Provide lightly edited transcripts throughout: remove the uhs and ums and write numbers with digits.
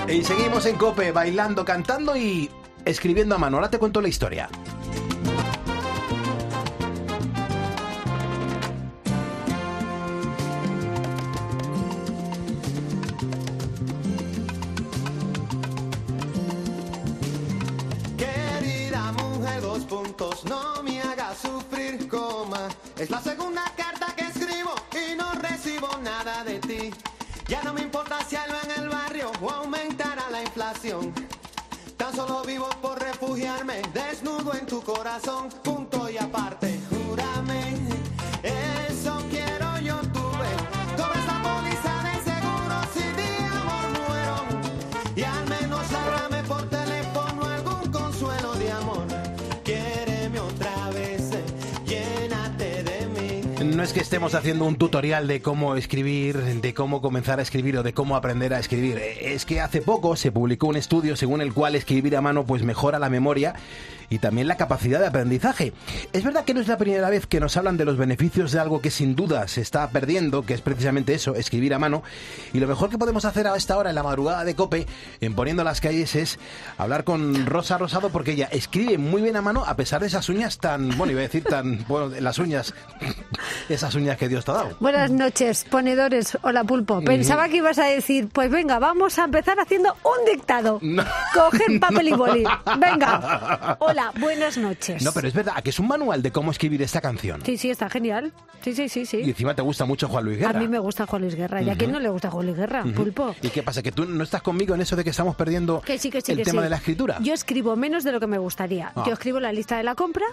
Y seguimos en COPE, bailando, cantando y escribiendo a mano. Ahora te cuento la historia. Querida mujer, 2 puntos, no me hagas sufrir, coma. Es la segunda carta que escribo y no recibo nada de ti. Ya no me importa si algo en el barrio o aumentará la inflación. Tan solo vivo por refugiarme, desnudo en tu corazón, punto y aparte. Júrame, eso quiero yo tuve. Cobras la póliza de seguro si de amor muero. Y al menos háblame por teléfono algún consuelo de amor. Quiéreme otra vez, llénate de mí. No es que estemos haciendo un tutorial de cómo escribir, de cómo comenzar a escribir o de cómo aprender a escribir. Es que hace poco se publicó un estudio según el cual escribir a mano pues mejora la memoria y también la capacidad de aprendizaje. Es verdad que no es la primera vez que nos hablan de los beneficios de algo que sin duda se está perdiendo, que es precisamente eso, escribir a mano. Y lo mejor que podemos hacer a esta hora en la madrugada de COPE, en Poniendo las Calles, es hablar con Rosa Rosado, porque ella escribe muy bien a mano a pesar de esas uñas tan, bueno, iba a decir tan, bueno, las uñas, esas uñas que Dios te ha dado. Buenas noches, ponedores. Hola, Pulpo. Pensaba que ibas a decir, pues venga, vamos a empezar haciendo un dictado. No. Cogen papel y boli. Venga. Hola, buenas noches. No, pero es verdad, que es un manual de cómo escribir esta canción. Sí, está genial. Sí. Y encima te gusta mucho Juan Luis Guerra. A mí me gusta Juan Luis Guerra. ¿Y a quién no le gusta Juan Luis Guerra, Pulpo? ¿Y qué pasa? ¿Que tú no estás conmigo en eso de que estamos perdiendo el tema de la escritura? Yo escribo menos de lo que me gustaría. Yo escribo la lista de la compra,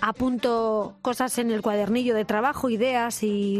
apunto cosas en el cuadernillo de trabajo, ideas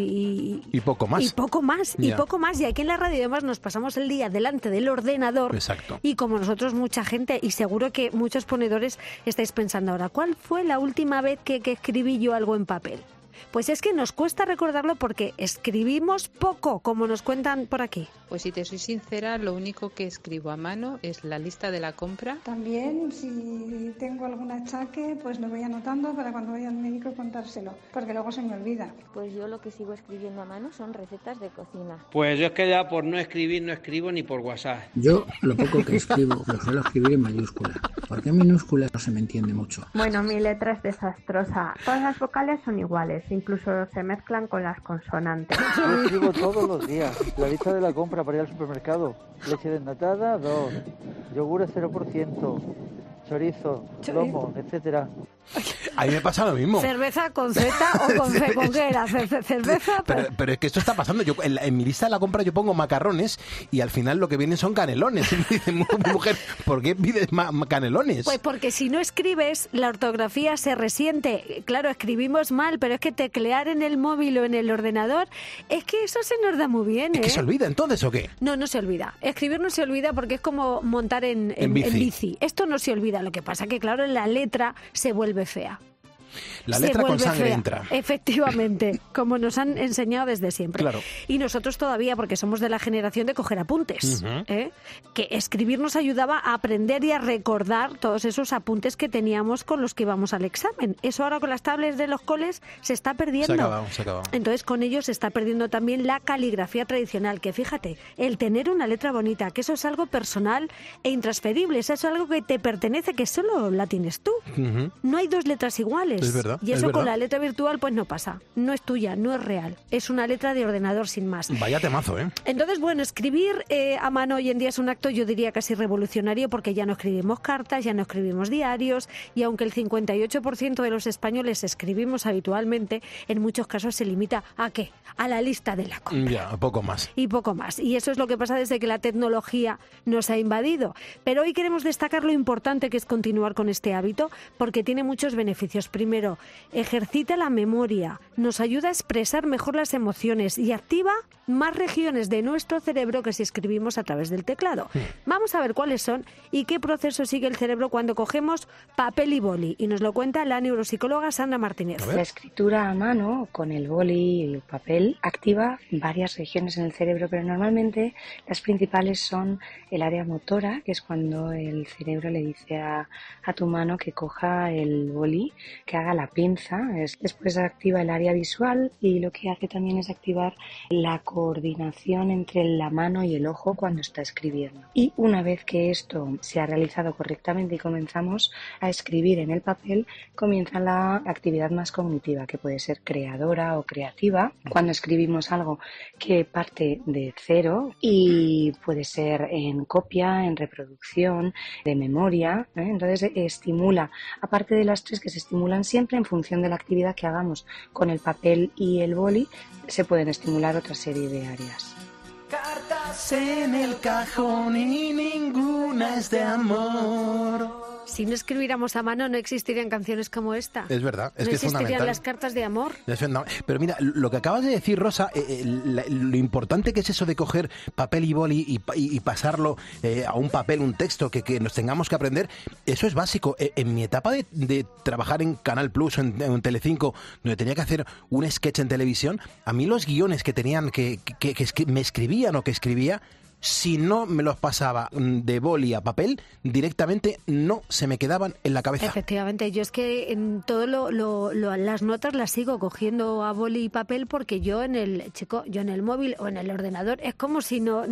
y poco más. Y poco más. Y aquí en la radio además nos pasamos el día delante del ordenador. Exacto. Y como nosotros mucha gente, y seguro que muchos ponedores estáis pensando ahora, ¿cuál fue la última vez que escribí yo algo en papel? Pues es que nos cuesta recordarlo porque escribimos poco, como nos cuentan por aquí. Pues si te soy sincera, lo único que escribo a mano es la lista de la compra. También, si tengo algún achaque, pues lo voy anotando para cuando vaya al médico contárselo, porque luego se me olvida. Pues yo lo que sigo escribiendo a mano son recetas de cocina. Pues yo es que ya por no escribir no escribo ni por WhatsApp. Yo lo poco que escribo lo suelo escribir en mayúscula, porque en minúscula no se me entiende mucho. Bueno, mi letra es desastrosa. Todas las vocales son iguales, incluso se mezclan con las consonantes. Yo escribo todos los días la lista de la compra para ir al supermercado. Leche desnatada, 2. Yogur 0%. Chorizo, lomo, etcétera. A mí me pasa lo mismo. ¿Cerveza con Z o con C? ¿Con qué era? ¿Cerveza? Pero es que esto está pasando. Yo en mi lista de la compra yo pongo macarrones y al final lo que vienen son canelones. Y me dice, mujer, ¿por qué pides canelones? Pues porque si no escribes, la ortografía se resiente. Claro, escribimos mal, pero es que teclear en el móvil o en el ordenador, es que eso se nos da muy bien. ¿Es que se olvida entonces o qué? No se olvida. Escribir no se olvida porque es como montar en bici. Esto no se olvida. Lo que pasa que, claro, la letra se vuelve fea. La letra con sangre fea. entra. Efectivamente, como nos han enseñado desde siempre. Claro. Y nosotros todavía, porque somos de la generación de coger apuntes, que escribir nos ayudaba a aprender y a recordar todos esos apuntes que teníamos con los que íbamos al examen. Eso ahora con las tablets de los coles se está perdiendo. Se ha acabado. Entonces con ellos se está perdiendo también la caligrafía tradicional, que fíjate, el tener una letra bonita, que eso es algo personal e intransferible, eso es algo que te pertenece, que solo la tienes tú. No hay dos letras iguales. Es verdad. Y eso con la letra virtual pues no pasa. No es tuya, no es real. Es una letra de ordenador sin más. Vaya temazo, ¿eh? Entonces, bueno, escribir a mano hoy en día es un acto, yo diría, casi revolucionario, porque ya no escribimos cartas, ya no escribimos diarios, y aunque el 58% de los españoles escribimos habitualmente, en muchos casos se limita ¿a qué? A la lista de la compra. Ya, poco más. Y poco más. Y eso es lo que pasa desde que la tecnología nos ha invadido. Pero hoy queremos destacar lo importante que es continuar con este hábito, porque tiene muchos beneficios. Primero, ejercita la memoria, nos ayuda a expresar mejor las emociones y activa más regiones de nuestro cerebro que si escribimos a través del teclado. Vamos a ver cuáles son y qué proceso sigue el cerebro cuando cogemos papel y boli. Y nos lo cuenta la neuropsicóloga Sandra Martínez. La escritura a mano, con el boli y el papel, activa varias regiones en el cerebro, pero normalmente las principales son el área motora, que es cuando el cerebro le dice a tu mano que coja el boli, que haga haga la pinza. Después activa el área visual y lo que hace también es activar la coordinación entre la mano y el ojo cuando está escribiendo. Y una vez que esto se ha realizado correctamente y comenzamos a escribir en el papel, comienza la actividad más cognitiva, que puede ser creadora o creativa, cuando escribimos algo que parte de cero, y puede ser en copia, en reproducción, de memoria, ¿eh? Entonces estimula, aparte de las tres que se estimulan siempre en función de la actividad que hagamos con el papel y el boli, se pueden estimular otra serie de áreas. Cartas en el cajón y ninguna es de amor. Si no escribiéramos a mano no existirían canciones como esta. Es verdad, es no que es fundamental. No existirían las cartas de amor. Pero mira, lo que acabas de decir, Rosa, lo importante que es eso de coger papel y boli y pasarlo a un papel, un texto que nos tengamos que aprender, eso es básico. En mi etapa de trabajar en Canal Plus o en Telecinco, donde tenía que hacer un sketch en televisión, a mí los guiones que tenían que me escribían o que escribía, si no me los pasaba de boli a papel, directamente no se me quedaban en la cabeza. Efectivamente, yo es que en todo las notas las sigo cogiendo a boli y papel porque yo en el móvil o en el ordenador es como si no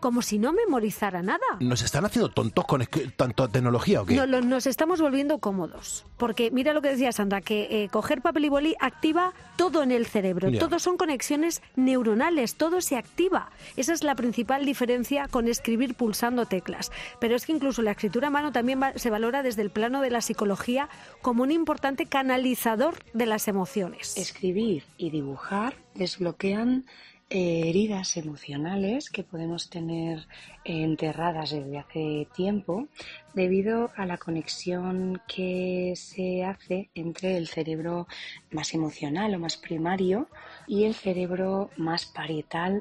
memorizara nada. ¿Nos están haciendo tontos con tanta tecnología o qué? No, nos estamos volviendo cómodos. Porque mira lo que decía Sandra, que coger papel y boli activa todo en el cerebro. Ya. Todo son conexiones neuronales, todo se activa. Esa es la principal diferencia con escribir pulsando teclas. Pero es que incluso la escritura a mano también se valora desde el plano de la psicología como un importante canalizador de las emociones. Escribir y dibujar desbloquean heridas emocionales que podemos tener enterradas desde hace tiempo debido a la conexión que se hace entre el cerebro más emocional o más primario y el cerebro más parietal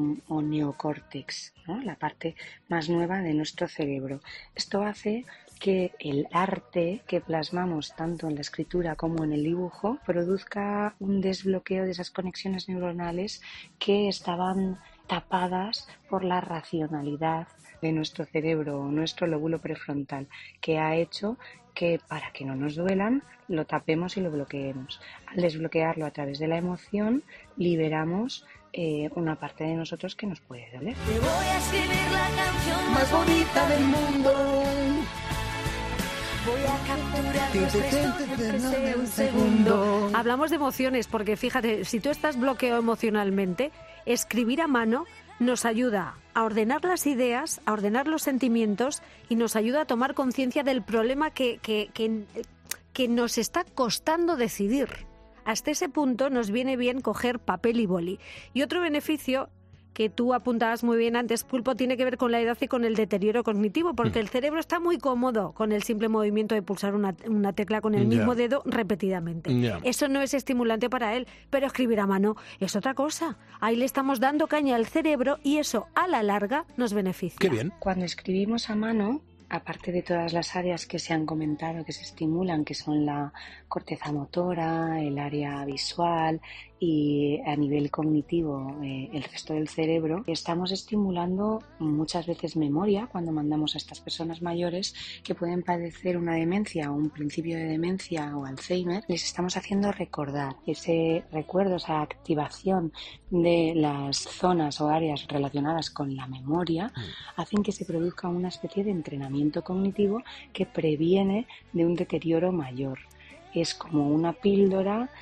o neocórtex, ¿no? La parte más nueva de nuestro cerebro. Esto hace que el arte que plasmamos tanto en la escritura como en el dibujo produzca un desbloqueo de esas conexiones neuronales que estaban tapadas por la racionalidad de nuestro cerebro, nuestro lóbulo prefrontal, que ha hecho que para que no nos duelan lo tapemos y lo bloqueemos. Al desbloquearlo a través de la emoción liberamos una parte de nosotros que nos puede doler. Te voy a escribir la canción más bonita del mundo. Voy a capturar un segundo. Hablamos de emociones porque fíjate, si tú estás bloqueado emocionalmente, escribir a mano nos ayuda a ordenar las ideas, a ordenar los sentimientos y nos ayuda a tomar conciencia del problema que nos está costando decidir. Hasta ese punto nos viene bien coger papel y boli. Y otro beneficio que tú apuntabas muy bien antes, Pulpo, tiene que ver con la edad y con el deterioro cognitivo, porque el cerebro está muy cómodo con el simple movimiento de pulsar una tecla con el mismo dedo repetidamente. Eso no es estimulante para él, pero escribir a mano es otra cosa. Ahí le estamos dando caña al cerebro y eso a la larga nos beneficia. ¡Qué bien! Cuando escribimos a mano, aparte de todas las áreas que se han comentado que se estimulan, que son la corteza motora, el área visual y a nivel cognitivo el resto del cerebro, estamos estimulando muchas veces memoria cuando mandamos a estas personas mayores que pueden padecer una demencia o un principio de demencia o Alzheimer. Les estamos haciendo recordar ese recuerdo, esa activación de las zonas o áreas relacionadas con la memoria, hacen que se produzca una especie de entrenamiento cognitivo que previene de un deterioro mayor. Es como una píldora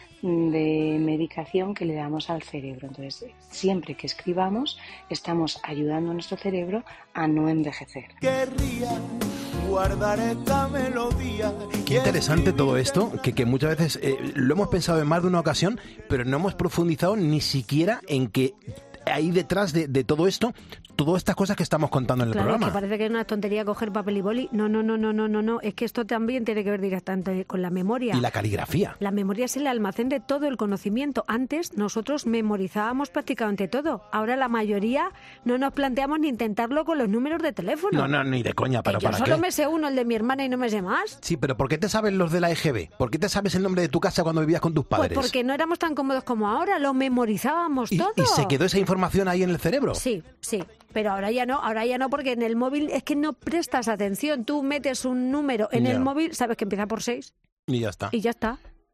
de medicación que le damos al cerebro. Entonces, siempre que escribamos, estamos ayudando a nuestro cerebro a no envejecer. Querría guardar esta melodía. Qué interesante todo esto, que muchas veces lo hemos pensado en más de una ocasión, pero no hemos profundizado ni siquiera en que hay detrás de todo esto, todas estas cosas que estamos contando en el programa. Claro, que parece que es una tontería coger papel y boli. No. Es que esto también tiene que ver directamente con la memoria. Y la caligrafía. La memoria es el almacén de todo el conocimiento. Antes nosotros memorizábamos prácticamente todo. Ahora la mayoría no nos planteamos ni intentarlo con los números de teléfono. No, ni de coña, pero ¿para qué? Yo solo me sé uno, el de mi hermana, y no me sé más. Sí, pero ¿por qué te sabes los de la EGB? ¿Por qué te sabes el nombre de tu casa cuando vivías con tus padres? Pues porque no éramos tan cómodos como ahora, lo memorizábamos todo. ¿Y se quedó esa información ahí en el cerebro? Sí. Pero ahora ya no, porque en el móvil es que no prestas atención. Tú metes un número en el móvil, sabes que empieza por 6. Y ya está.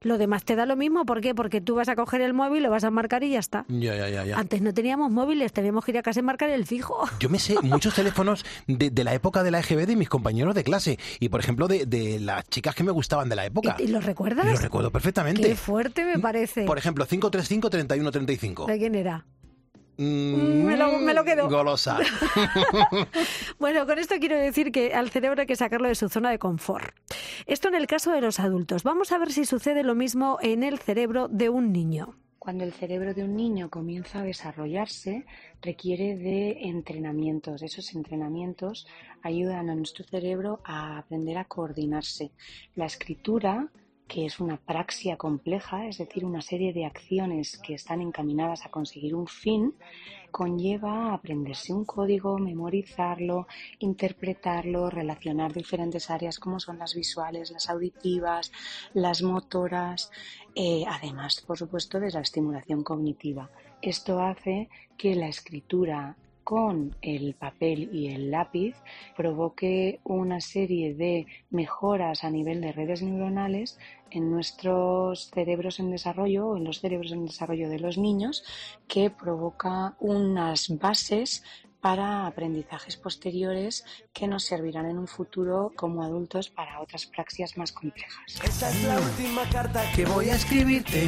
Lo demás te da lo mismo. ¿Por qué? Porque tú vas a coger el móvil, lo vas a marcar y ya está. Ya. Antes no teníamos móviles, teníamos que ir a casa y marcar el fijo. Yo me sé muchos teléfonos de la época de la EGB de mis compañeros de clase. Y, por ejemplo, de las chicas que me gustaban de la época. ¿Y los recuerdas? Los recuerdo perfectamente. Qué fuerte me parece. Por ejemplo, 535-3135. ¿De quién era? Me lo quedo. Golosa. Bueno, con esto quiero decir que al cerebro hay que sacarlo de su zona de confort. Esto en el caso de los adultos. Vamos a ver si sucede lo mismo en el cerebro de un niño. Cuando el cerebro de un niño comienza a desarrollarse, requiere de entrenamientos. Esos entrenamientos ayudan a nuestro cerebro a aprender a coordinarse. La escritura, que es una praxia compleja, es decir, una serie de acciones que están encaminadas a conseguir un fin, conlleva aprenderse un código, memorizarlo, interpretarlo, relacionar diferentes áreas como son las visuales, las auditivas, las motoras, además, por supuesto, de la estimulación cognitiva. Esto hace que la escritura con el papel y el lápiz provoque una serie de mejoras a nivel de redes neuronales en nuestros cerebros en desarrollo o en los cerebros en desarrollo de los niños, que provoca unas bases para aprendizajes posteriores que nos servirán en un futuro como adultos para otras praxias más complejas. Esta es la última carta que voy a escribirte.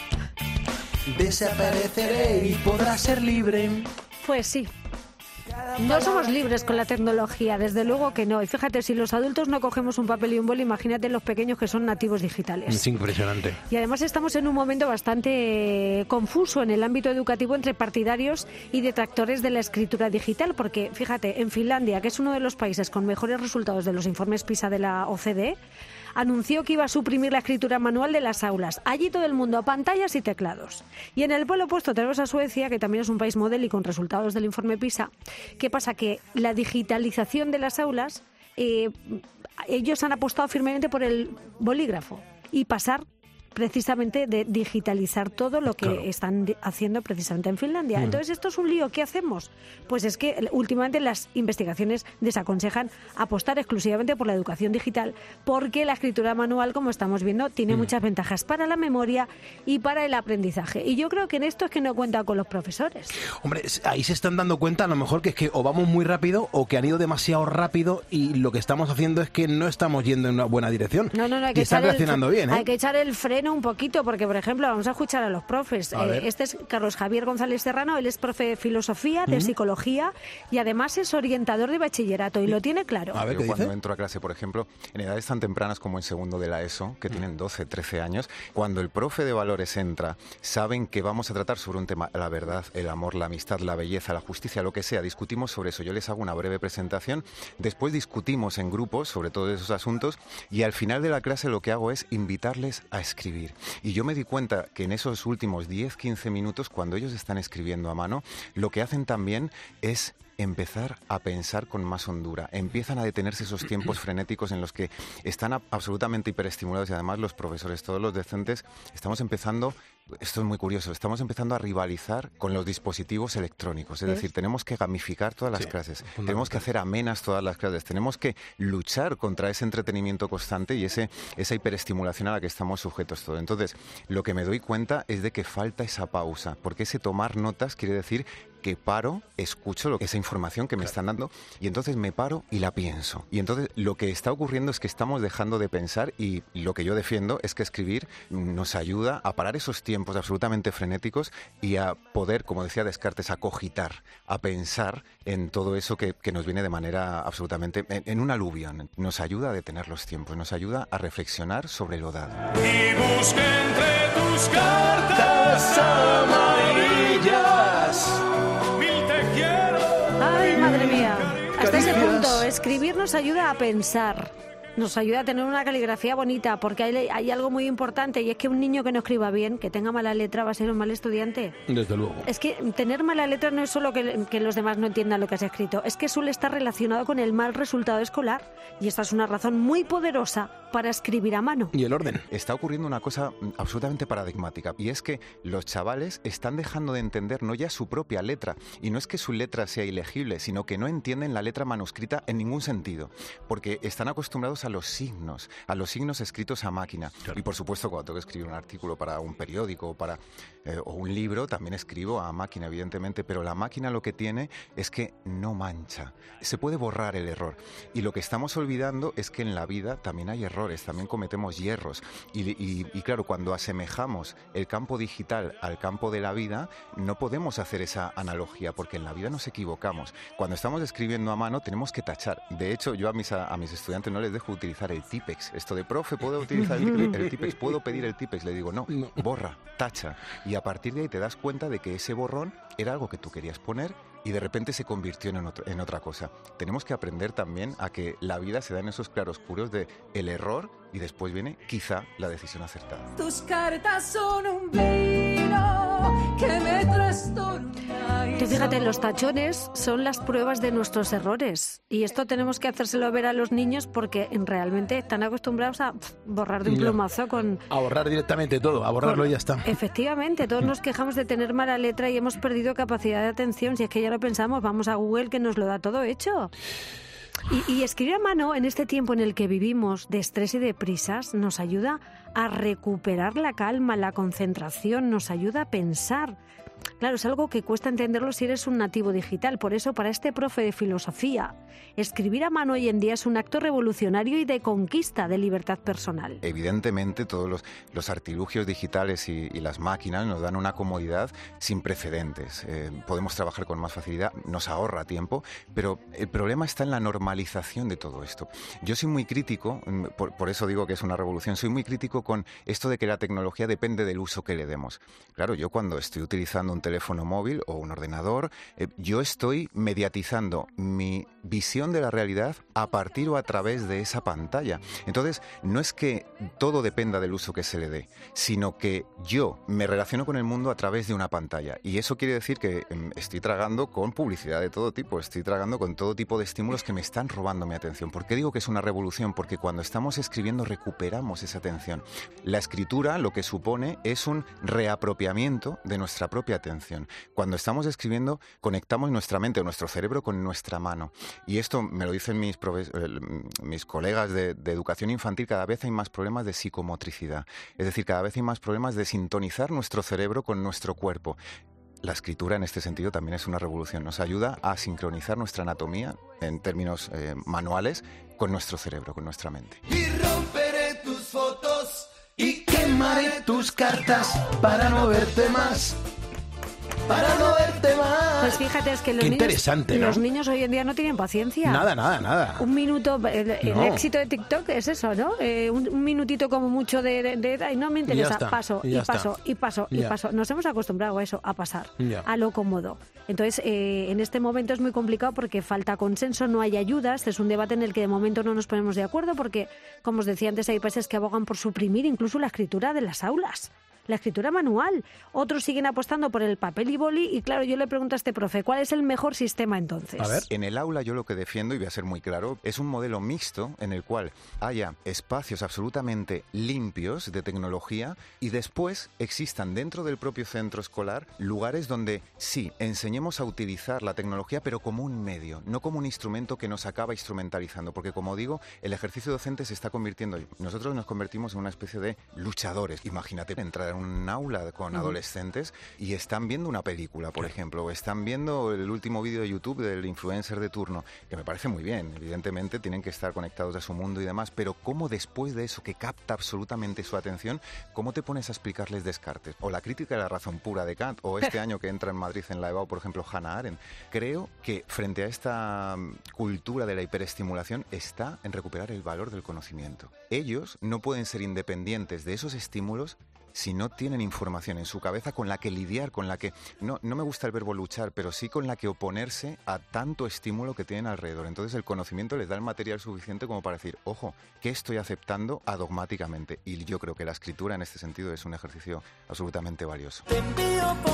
Desapareceré y podrás ser libre. Pues sí. No somos libres con la tecnología, desde luego que no. Y fíjate, si los adultos no cogemos un papel y un boli, imagínate los pequeños que son nativos digitales. Es impresionante. Y además estamos en un momento bastante confuso en el ámbito educativo entre partidarios y detractores de la escritura digital, porque fíjate, en Finlandia, que es uno de los países con mejores resultados de los informes PISA de la OCDE, anunció que iba a suprimir la escritura manual de las aulas. Allí todo el mundo a pantallas y teclados. Y en el polo opuesto tenemos a Suecia, que también es un país modelo y con resultados del informe PISA. ¿Qué pasa? Que la digitalización de las aulas, ellos han apostado firmemente por el bolígrafo y pasar precisamente de digitalizar todo lo que están haciendo precisamente en Finlandia. Entonces, esto es un lío. ¿Qué hacemos? Pues es que últimamente las investigaciones desaconsejan apostar exclusivamente por la educación digital, porque la escritura manual, como estamos viendo, tiene muchas ventajas para la memoria y para el aprendizaje. Y yo creo que en esto es que no cuenta con los profesores. Hombre, ahí se están dando cuenta a lo mejor que es que o vamos muy rápido o que han ido demasiado rápido y lo que estamos haciendo es que no estamos yendo en una buena dirección. No, hay que están reaccionando bien, ¿eh? Hay que echar el freno un poquito, porque, por ejemplo, vamos a escuchar a los profes. Este es Carlos Javier González Serrano, él es profe de filosofía, de psicología y además es orientador de bachillerato y lo tiene claro. A ver, yo cuando entro a clase, por ejemplo, en edades tan tempranas como en segundo de la ESO, que tienen 12, 13 años, cuando el profe de valores entra, saben que vamos a tratar sobre un tema, la verdad, el amor, la amistad, la belleza, la justicia, lo que sea, discutimos sobre eso. Yo les hago una breve presentación, después discutimos en grupos sobre todos esos asuntos y al final de la clase lo que hago es invitarles a escribir. Y yo me di cuenta que en esos últimos 10-15 minutos, cuando ellos están escribiendo a mano, lo que hacen también es empezar a pensar con más hondura. Empiezan a detenerse esos tiempos frenéticos en los que están absolutamente hiperestimulados y además los profesores, todos los docentes, estamos empezando, esto es muy curioso, estamos empezando a rivalizar con los dispositivos electrónicos. Es decir, tenemos que gamificar todas las clases, tenemos que hacer amenas todas las clases, tenemos que luchar contra ese entretenimiento constante y esa hiperestimulación a la que estamos sujetos todos. Entonces, lo que me doy cuenta es de que falta esa pausa, porque ese tomar notas quiere decir que paro, escucho esa información que me están dando y entonces me paro y la pienso. Y entonces lo que está ocurriendo es que estamos dejando de pensar y lo que yo defiendo es que escribir nos ayuda a parar esos tiempos absolutamente frenéticos y a poder, como decía Descartes, a cogitar, a pensar en todo eso que nos viene de manera absolutamente, en un aluvión. Nos ayuda a detener los tiempos, nos ayuda a reflexionar sobre lo dado. Y busque entre tus cartas amarillas. Ay, madre mía. Hasta ese punto, escribir nos ayuda a pensar, nos ayuda a tener una caligrafía bonita, porque hay algo muy importante y es que un niño que no escriba bien, que tenga mala letra, va a ser un mal estudiante. Desde luego. Es que tener mala letra no es solo que los demás no entiendan lo que has escrito, es que suele estar relacionado con el mal resultado escolar y esta es una razón muy poderosa para escribir a mano. Y el orden. Está ocurriendo una cosa absolutamente paradigmática, y es que los chavales están dejando de entender no ya su propia letra, y no es que su letra sea ilegible, sino que no entienden la letra manuscrita en ningún sentido, porque están acostumbrados a los signos escritos a máquina. Claro. Y por supuesto, cuando tengo que escribir un artículo para un periódico o un libro, también escribo a máquina, evidentemente, pero la máquina lo que tiene es que no mancha. Se puede borrar el error. Y lo que estamos olvidando es que en la vida también hay errores, también cometemos hierros. Y claro, cuando asemejamos el campo digital al campo de la vida, no podemos hacer esa analogía, porque en la vida nos equivocamos. Cuando estamos escribiendo a mano tenemos que tachar. De hecho, yo a mis estudiantes no les dejo utilizar el Tipex. Esto de, profe, ¿puedo utilizar el Tipex? ¿Puedo pedir el Tipex? Le digo, no, borra, tacha. Y a partir de ahí te das cuenta de que ese borrón era algo que tú querías poner y de repente se convirtió en otra cosa. Tenemos que aprender también a que la vida se da en esos claroscuros de el error y después viene quizá la decisión acertada. Tus cartas son un vino que me trastorna. Tú fíjate, los tachones son las pruebas de nuestros errores, y esto tenemos que hacérselo ver a los niños porque realmente están acostumbrados a borrar de un plumazo a borrar directamente todo, a borrarlo y ya está. Efectivamente, todos nos quejamos de tener mala letra y hemos perdido capacidad de atención. Si es que ya lo pensamos, vamos a Google que nos lo da todo hecho. Y escribir a mano en este tiempo en el que vivimos de estrés y de prisas nos ayuda a recuperar la calma, la concentración, nos ayuda a pensar. Claro, es algo que cuesta entenderlo si eres un nativo digital. Por eso, para este profe de filosofía, escribir a mano hoy en día es un acto revolucionario y de conquista de libertad personal. Evidentemente, todos los artilugios digitales y las máquinas nos dan una comodidad sin precedentes. Podemos trabajar con más facilidad, nos ahorra tiempo, pero el problema está en la normalización de todo esto. Yo soy muy crítico, por eso digo que es una revolución, soy muy crítico con esto de que la tecnología depende del uso que le demos. Claro, yo cuando estoy utilizando un teléfono móvil o un ordenador, yo estoy mediatizando mi visión de la realidad a partir o a través de esa pantalla. Entonces, no es que todo dependa del uso que se le dé, sino que yo me relaciono con el mundo a través de una pantalla. Y eso quiere decir que estoy tragando con publicidad de todo tipo, estoy tragando con todo tipo de estímulos que me están robando mi atención. ¿Por qué digo que es una revolución? Porque cuando estamos escribiendo recuperamos esa atención. La escritura lo que supone es un reapropiamiento de nuestra propia atención. Cuando estamos escribiendo, conectamos nuestra mente o nuestro cerebro con nuestra mano. Y esto me lo dicen mis colegas de educación infantil, cada vez hay más problemas de psicomotricidad. Es decir, cada vez hay más problemas de sintonizar nuestro cerebro con nuestro cuerpo. La escritura en este sentido también es una revolución. Nos ayuda a sincronizar nuestra anatomía en términos manuales con nuestro cerebro, con nuestra mente. Y romperé tus fotos y quemaré tus cartas para no verte más. Para no verte más. Pues fíjate, es que los niños hoy en día no tienen paciencia. Nada. Un minuto, el éxito de TikTok es eso, ¿no? Un minutito como mucho de ay, no me interesa, paso. Nos hemos acostumbrado a eso, a pasar, a lo cómodo. Entonces, en este momento es muy complicado porque falta consenso, no hay ayudas. Es un debate en el que de momento no nos ponemos de acuerdo porque, como os decía antes, hay países que abogan por suprimir incluso la escritura de las aulas. La escritura manual. Otros siguen apostando por el papel y boli y claro, yo le pregunto a este profe, ¿cuál es el mejor sistema entonces? A ver. En el aula yo lo que defiendo, y voy a ser muy claro, es un modelo mixto en el cual haya espacios absolutamente limpios de tecnología y después existan dentro del propio centro escolar lugares donde sí, enseñemos a utilizar la tecnología pero como un medio, no como un instrumento que nos acaba instrumentalizando, porque como digo, el ejercicio docente se está convirtiendo, nosotros nos convertimos en una especie de luchadores. Imagínate entrar en un aula con adolescentes y están viendo una película, por ejemplo, o están viendo el último vídeo de YouTube del influencer de turno, que me parece muy bien, evidentemente tienen que estar conectados a su mundo y demás, pero ¿cómo después de eso que capta absolutamente su atención, cómo te pones a explicarles Descartes? O la crítica de la razón pura de Kant, o este año que entra en Madrid en la EBAU, por ejemplo, Hannah Arendt. Creo que frente a esta cultura de la hiperestimulación está en recuperar el valor del conocimiento. Ellos no pueden ser independientes de esos estímulos si no tienen información en su cabeza con la que lidiar, con la que, no me gusta el verbo luchar, pero sí con la que oponerse a tanto estímulo que tienen alrededor. Entonces el conocimiento les da el material suficiente como para decir, ojo, ¿qué estoy aceptando adogmáticamente? Y yo creo que la escritura en este sentido es un ejercicio absolutamente valioso.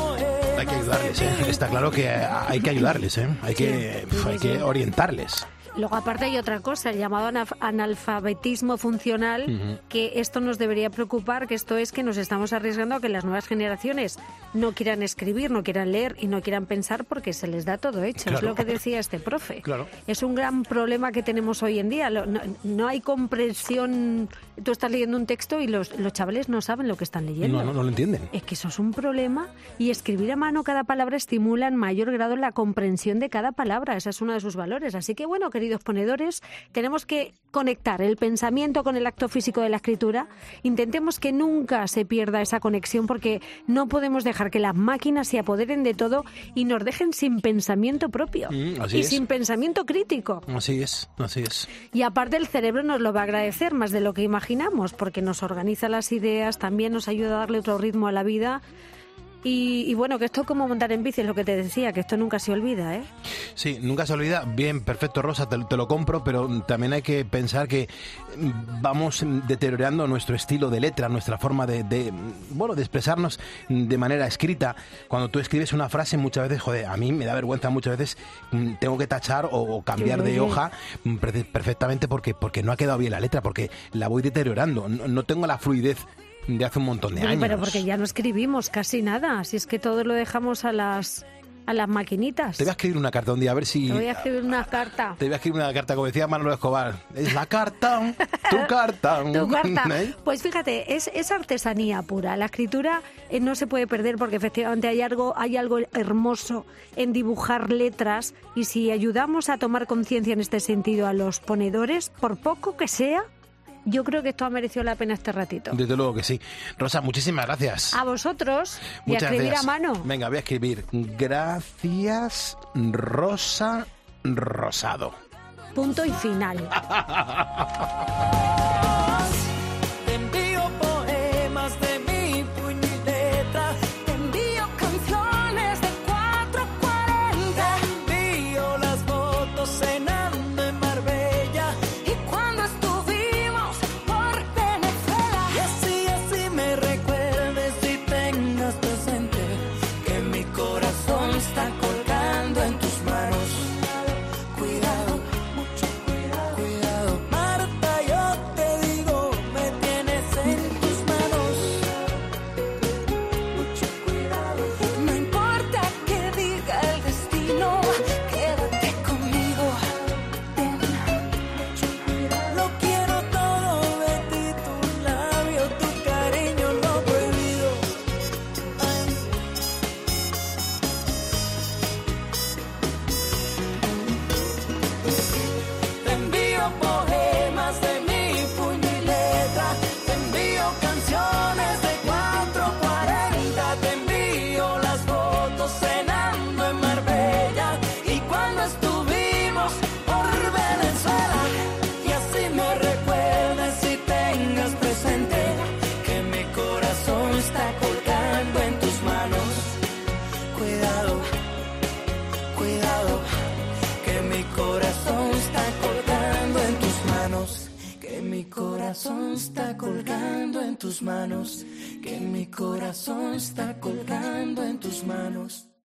Hay que ayudarles, ¿eh? Está claro que hay que ayudarles, ¿eh? Hay que orientarles. Luego, aparte, hay otra cosa, el llamado analfabetismo funcional, que esto nos debería preocupar, que esto es que nos estamos arriesgando a que las nuevas generaciones no quieran escribir, no quieran leer y no quieran pensar porque se les da todo hecho. Claro. Es lo que decía este profe. Claro. Es un gran problema que tenemos hoy en día. No hay comprensión. Tú estás leyendo un texto y los chavales no saben lo que están leyendo. No lo entienden. Es que eso es un problema, y escribir a mano cada palabra estimula en mayor grado la comprensión de cada palabra. Ese es uno de sus valores. Así que, bueno, queridos ponedores, tenemos que conectar el pensamiento con el acto físico de la escritura. Intentemos que nunca se pierda esa conexión, porque no podemos dejar que las máquinas se apoderen de todo y nos dejen sin pensamiento propio así es. sin pensamiento crítico. Así es. Y aparte, el cerebro nos lo va a agradecer más de lo que imaginamos, porque nos organiza las ideas, también nos ayuda a darle otro ritmo a la vida. Y bueno, que esto es como montar en bici, es lo que te decía, que esto nunca se olvida, ¿eh? Sí, nunca se olvida. Bien, perfecto, Rosa, te lo compro, pero también hay que pensar que vamos deteriorando nuestro estilo de letra, nuestra forma de expresarnos de manera escrita. Cuando tú escribes una frase, muchas veces, a mí me da vergüenza, muchas veces tengo que tachar o cambiar de hoja perfectamente porque no ha quedado bien la letra, porque la voy deteriorando. No tengo la fluidez de hace un montón de años. Pero porque ya no escribimos casi nada, si es que todo lo dejamos a las maquinitas. Te voy a escribir una carta un día, a ver si... Te voy a escribir una carta. Te voy a escribir una carta, como decía Manolo Escobar. Es la carta, tu carta. Tu carta. ¿Eh? Pues fíjate, es artesanía pura. La escritura no se puede perder, porque efectivamente hay algo hermoso en dibujar letras, y si ayudamos a tomar conciencia en este sentido a los ponedores, por poco que sea, yo creo que esto ha merecido la pena este ratito. Desde luego que sí. Rosa, muchísimas gracias. A vosotros. Muchas y a escribir gracias. a mano. Venga, voy a escribir. Gracias, Rosa Rosado. Punto y final. Te envío poemas de mi puño y letra. Te envío canciones de 440. Te envío las fotos cenando en Marbella. Y cuando estuvimos por Venezuela. Y así me recuerdes y tengas presente que mi corazón está colgando en tus manos. Cuidado, mucho cuidado, cuidado. Marta, yo te digo, me tienes en tus manos. Mucho cuidado. No importa que diga el destino, quédate conmigo. Ven, mucho cuidado. Lo quiero todo de ti, tu labio, tu cariño, lo prohibido. Ay. Te envío poemas de mi puño y letra. Te envío canciones de 440. Te envío las fotos cenando en Marbella. Y cuando estuvimos por Venezuela. Y así me recuerdes y tengas presente que mi corazón está colgando en tus manos. Cuidado, cuidado, que mi corazón está colgando en tus manos. Que mi corazón está colgando en tus manos. Que mi corazón está colgando en tus manos.